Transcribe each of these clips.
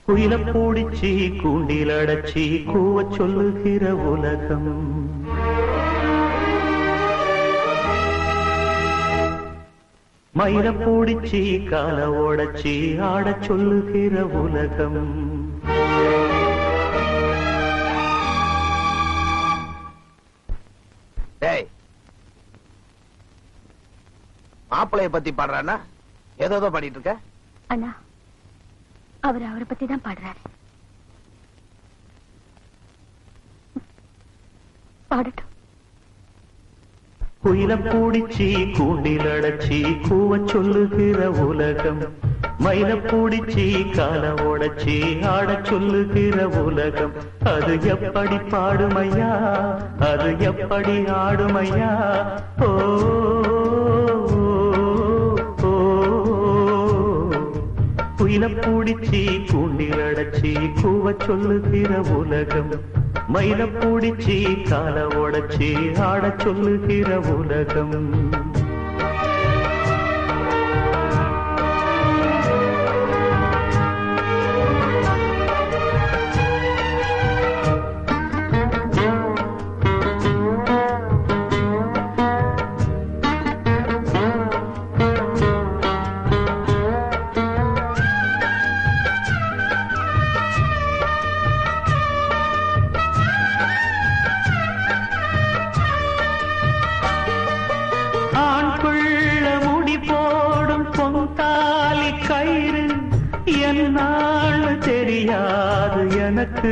குயில பூடிச்சி கூண்டில் அடைச்சி கூவ சொல்லுகிற உலகம். மயில பூடிச்சி கால ஓடச்சி ஆட சொல்லுகிற உலகம். மாப்பிளைய பத்தி பாடுறானா? ஏதோ பாடிட்டு இருக்க அண்ணா. அவரை பத்தி தான் பாடுறாரு. பாடட்டும். குயில பூடிச்சி கூண்டில் அடைச்சி கூவ சொல்லுகிற உலகம். மயில பூடிச்சி கால ஓடச்சி ஆட சொல்லுகிற உலகம். அது எப்படி பாடுமையா, அது எப்படி ஆடுமையா? ஓ குயில பூடிச்சி கூண்டில் அடைச்சி கூவ சொல்லுகிற உலகம். மயில பூடிச்சி கால ஓடச்சி ஆட சொல்லுகிற உலகம். என்னான்னு தெரியாது எனக்கு.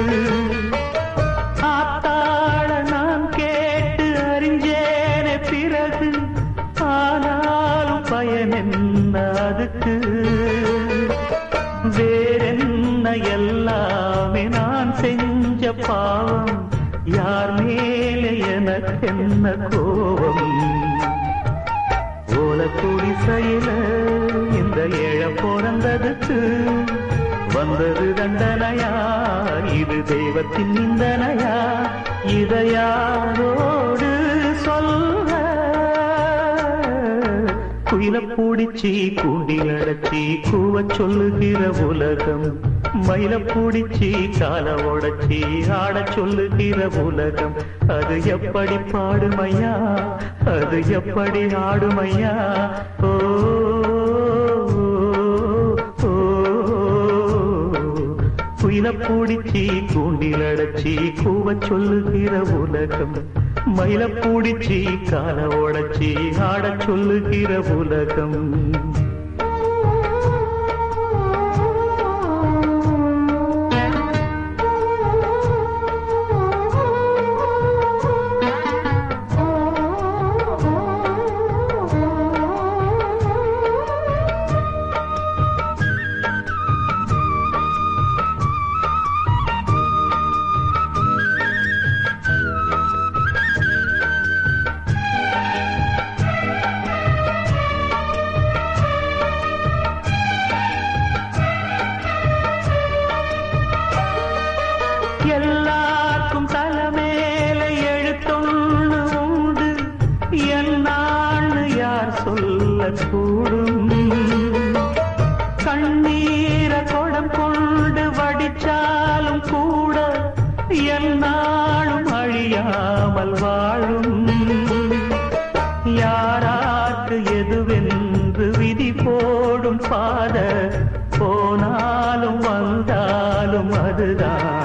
ஆத்தாள நான் கேட்டு அறிஞ்சேனே பிறகு. ஆனாலும் பயன் என்ன அதுக்கு? வேறென்ன எல்லாமே நான் செஞ்ச பாவம். யார் மேலே எனக்கு என்ன கோபம்? ஓல குடிசையில இந்த ஏழ பிறந்ததுக்கு வந்தது தண்டனையா? இது தெய்வத்தின் நிந்தனையா? இதை யாரோடு சொல்ல? குயில பூடிச்சி கூண்டில் அடைச்சி கூவ சொல்லுகிற உலகம். மயில பூடிச்சி கால ஓடச்சி ஆட சொல்லுகிற உலகம். அது எப்படி பாடுமையா, அது எப்படி ஆடுமையா? ஓ குயில பூடிச்சி கூண்டில் அடைச்சி கூவ சொல்லுகிற உலகம். மயில பூடிச்சி கால ஓடச்சி ஆட சொல்லுகிற உலகம். எல்லாருக்கும் தலைமேல எழுத்தொன்னு உண்டு. என்னான்னு யார் சொல்ல கூடும்? கண்ணீர கொடம் கொண்டு வடிச்சாலும் கூட என்னாலும் அழியாமல் வாழும். யாராருக்கு எதுவென்று விதி போடும் பாத போனாலும் வந்தாலும் அதுதான்.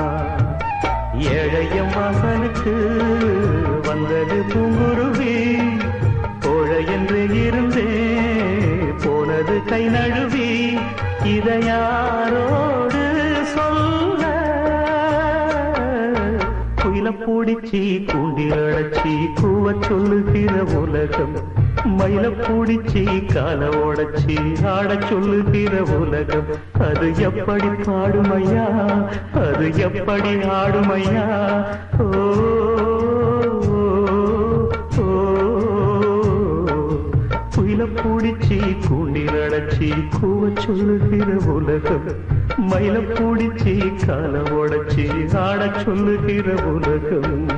ஏழைய மகனுக்கு வந்தது பூங்குருவி. கோழை என்று இருந்தே போனது கை நழுவி. இதை யாரோடு சொல்ல? குயில பூடிச்சி கூண்டில் அடைச்சி கூவ சொல்லுகிற உலகம். மயில பூடிச்சி கால ஓடச்சி ஆட சொல்லுகிற உலகம். அது எப்படி பாடுமையா, அது எப்படி ஆடுமையா? ஓ குயில பூடிச்சி கூண்டில் அடைச்சி கூவ சொல்லுகிற உலகம். மயில பூடிச்சி கால ஓடச்சி ஆட சொல்லுகிற உலகம்.